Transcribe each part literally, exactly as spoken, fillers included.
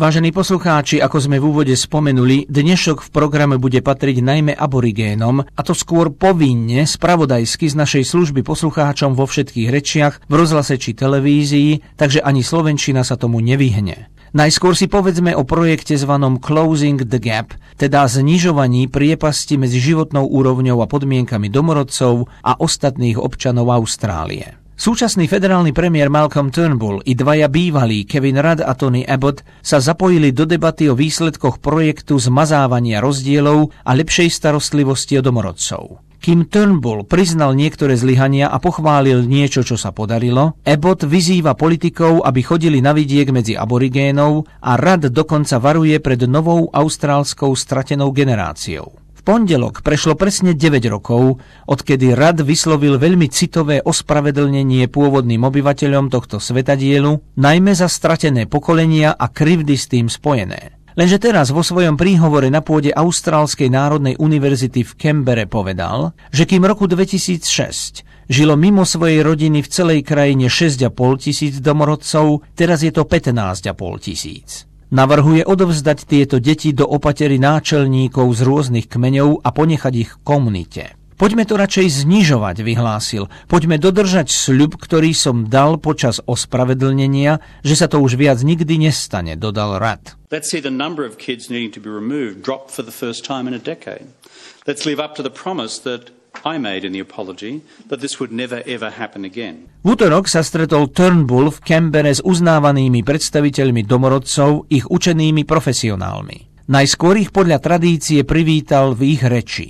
Vážení poslucháči, ako sme v úvode spomenuli, dnešok v programe bude patriť najmä aborigénom, a to skôr povinne, spravodajsky z našej služby poslucháčom vo všetkých rečiach, v rozhlase či televízii, takže ani slovenčina sa tomu nevyhne. Najskôr si povedzme o projekte zvanom Closing the Gap, teda znižovaní priepasti medzi životnou úrovňou a podmienkami domorodcov a ostatných občanov Austrálie. Súčasný federálny premiér Malcolm Turnbull i dvaja bývalí Kevin Rudd a Tony Abbott sa zapojili do debaty o výsledkoch projektu zmazávania rozdielov a lepšej starostlivosti o domorodcov. Kým Turnbull priznal niektoré zlyhania a pochválil niečo, čo sa podarilo, Abbott vyzýva politikov, aby chodili na vidiek medzi aborigénov, a Rudd dokonca varuje pred novou austrálskou stratenou generáciou. V pondelok prešlo presne deväť rokov, odkedy Rudd vyslovil veľmi citové ospravedlnenie pôvodným obyvateľom tohto svetadielu, najmä za stratené pokolenia a krivdy s tým spojené. Lenže teraz vo svojom príhovore na pôde Austrálskej národnej univerzity v Canberre povedal, že kým roku dvetisícšesť žilo mimo svojej rodiny v celej krajine šesť a pol tisíc domorodcov, teraz je to pätnásť a pol tisíc. Navrhuje odovzdať tieto deti do opatery náčelníkov z rôznych kmeňov a ponechať ich v komunite. Poďme to radšej znižovať, vyhlásil. Poďme dodržať sľub, ktorý som dal počas ospravedlnenia, že sa to už viac nikdy nestane, dodal Rudd. Let's see the number of kids needing to be removed drop for the first time in a decade. Let's live up to the promise that I made in the apology that this would never ever happen again. V útorok sa stretol Turnbull v Canberre s uznávanými predstaviteľmi domorodcov, ich učenými profesionálmi. Najskôr ich podľa tradície privítal v ich reči.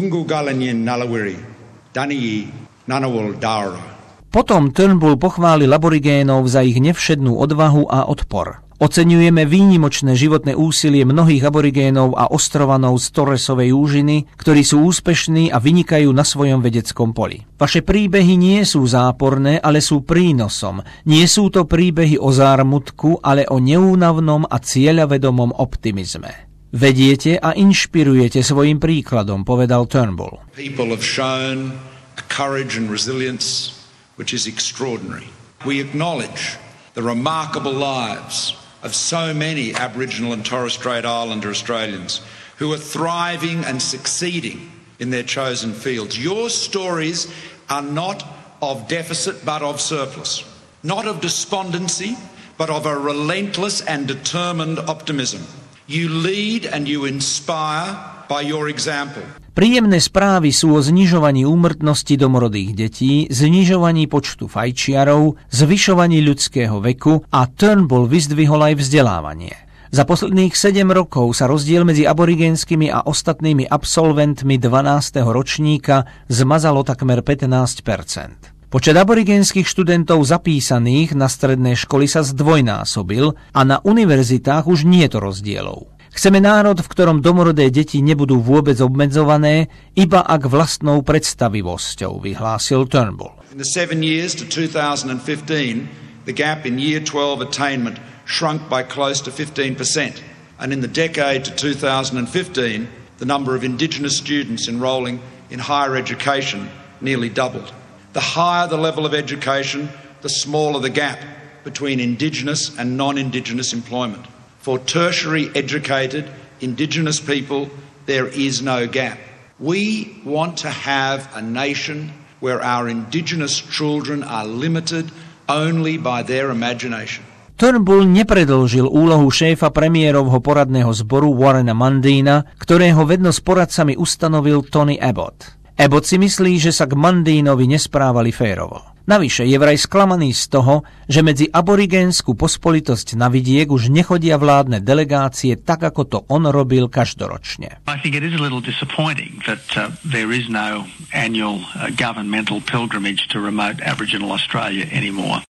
Potom Turnbull pochválil aborigénov za ich nevšednú odvahu a odpor. Oceňujeme výnimočné životné úsilie mnohých aborigénov a ostrovanov z Torresovej úžiny, ktorí sú úspešní a vynikajú na svojom vedeckom poli. Vaše príbehy nie sú záporné, ale sú prínosom. Nie sú to príbehy o zármutku, ale o neúnavnom a cieľavedomom optimizme. Vediete a inšpirujete svojim príkladom, povedal Turnbull. People have shown a courage and resilience which is extraordinary. We acknowledge the remarkable lives of so many Aboriginal and Torres Strait Islander Australians who are thriving and succeeding in their chosen fields. Your stories are not of deficit but of surplus, not of despondency but of a relentless and determined optimism. You lead and you inspire by your example. Príjemné správy sú o znižovaní úmrtnosti domorodých detí, znižovaní počtu fajčiarov, zvyšovaní ľudského veku, a Turnbull vyzdvihol aj vzdelávanie. Za posledných sedem rokov sa rozdiel medzi aborigénskymi a ostatnými absolventmi dvanásteho ročníka zmazalo takmer pätnásť percent. Počet aborigénskych študentov zapísaných na stredné školy sa zdvojnásobil a na univerzitách už nie je to rozdielov. Chceme národ, v ktorom domorodé deti nebudú vôbec obmedzované, iba ak vlastnou predstavivosťou, vyhlásil Turnbull. In the seven years to two thousand fifteen, the gap in year twelve attainment shrunk by close to fifteen percent. And in the decade to two thousand fifteen, the number of Indigenous students enrolling in higher education nearly doubled. The higher the level of education, the smaller the gap between Indigenous and non-Indigenous employment. For tertiary educated Indigenous people, there is no gap. We want to have a nation where our Indigenous children are limited only by their imagination. Turnbull nepredĺžil úlohu šéfa premiérovho poradného zboru Warrena Mundina, ktorého vedno s poradcami ustanovil Tony Abbott. Abbott si myslí, že sa k Mundinovi nesprávali férovo. Navyše je vraj sklamaný z toho, že medzi aborigénsku pospolitosť na vidiek už nechodia vládne delegácie tak, ako to on robil každoročne. I think it is a little disappointing that uh, there is no annual uh, governmental pilgrimage to remote Aboriginal Australia anymore.